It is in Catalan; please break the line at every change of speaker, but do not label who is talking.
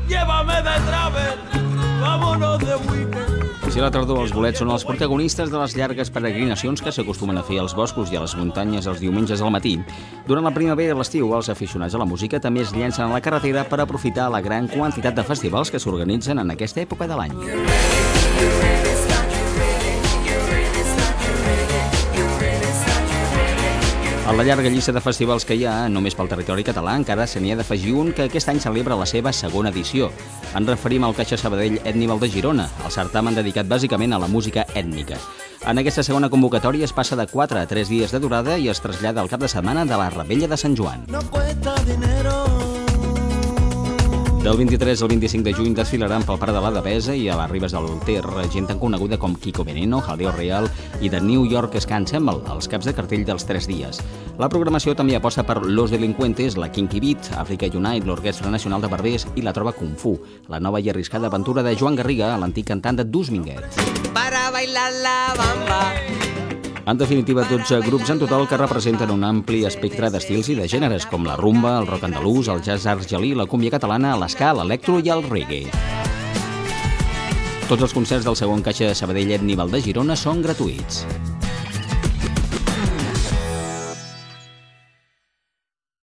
llévame de travel, vámonos de weekend.
Si a la tardor els bolets són els protagonistes de les llargues peregrinacions que s'acostumen a fer als boscos i a les muntanyes els diumenges al matí, durant la primavera i l'estiu els aficionats a la música també es llencen a la carretera per aprofitar la gran quantitat de festivals que s'organitzen en aquesta època de l'any. A la llarga llista de festivals que hi ha, només pel territori català, encara se n'hi ha d'afegir un que aquest any celebra la seva segona edició. Ens referim al Caixa Sabadell Ètnival de Girona, el certamen dedicat bàsicament a la música ètnica. En aquesta segona convocatòria es passa de 4 a 3 dies de durada i es trasllada al cap de setmana de la Rebella de Sant Joan.
No cuesta dinero.
Del 23 al 25 de juny desfilaran pel Parc de la Devesa i a les Ribes del Ter gent tan coneguda com Kiko Veneno, Jaleo Real i The New York Ska Ensemble, els caps de cartell dels 3 dies. La programació també aposta per Los Delincuentes, la Kinky Beat, Africa Unite, l'Orquestra Nacional de Barbers i la Trova Kung Fu, la nova i arriscada aventura de Joan Garriga, l'antic cantant de Dus Minguet.
Para bailar la bamba.
En definitiva, 12 grups en total que representen un ampli espectre d'estils i de gèneres, com la rumba, el rock andalús, el jazz argelí, la cúmbia catalana, l'esca, l'electro i el reggae. Tots els concerts del segon Caixa Sabadell Ètnival de Girona són gratuïts.